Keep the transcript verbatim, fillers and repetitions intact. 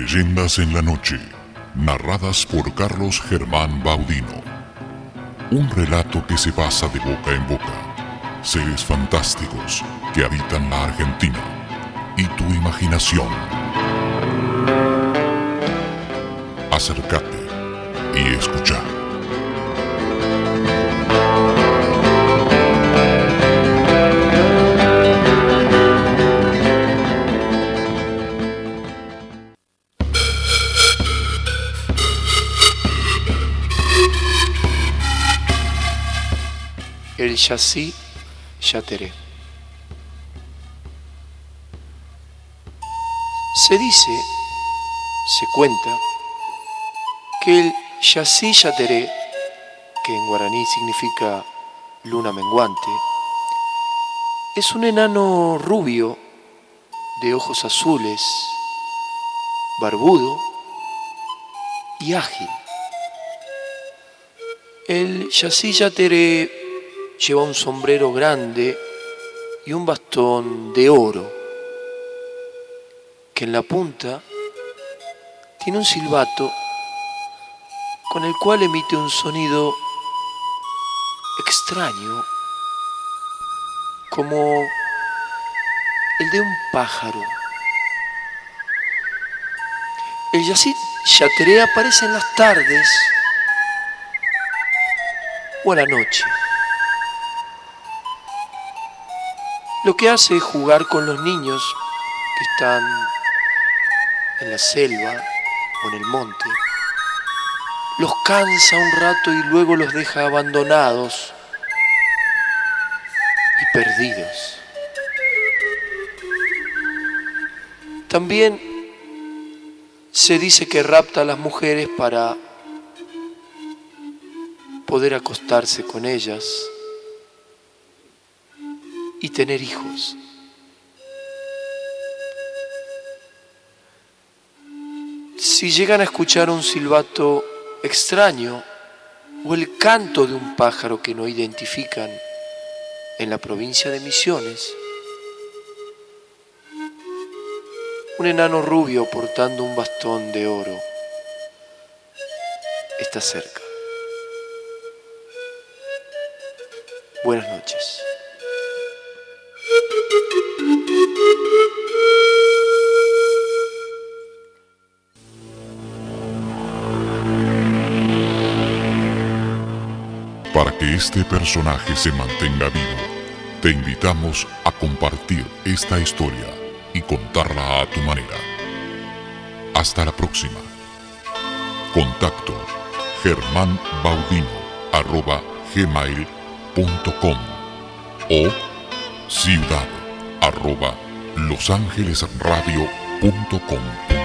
Leyendas en la noche, narradas por Carlos Germán Baudino. Un relato que se pasa de boca en boca. Seres fantásticos que habitan la Argentina y tu imaginación. Acércate y escucha. El Yací Yateré. Se dice, se cuenta, que el Yací Yateré, que en guaraní significa luna menguante, es un enano rubio, de ojos azules, barbudo y ágil. El Yací Yateré lleva un sombrero grande y un bastón de oro, que en la punta tiene un silbato con el cual emite un sonido extraño, como el de un pájaro. El Yací Yateré aparece en las tardes o a la noche. Lo que hace es jugar con los niños que están en la selva o en el monte. Los cansa un rato y luego los deja abandonados y perdidos. También se dice que rapta a las mujeres para poder acostarse con ellas y tener hijos. Si llegan a escuchar un silbato extraño o el canto de un pájaro que no identifican en la provincia de Misiones, un enano rubio portando un bastón de oro está cerca. Buenas noches. Para que este personaje se mantenga vivo, te invitamos a compartir esta historia y contarla a tu manera. Hasta la próxima. Contacto germanbaudino arroba gmail punto com o ciudad arroba losangelesradio punto com.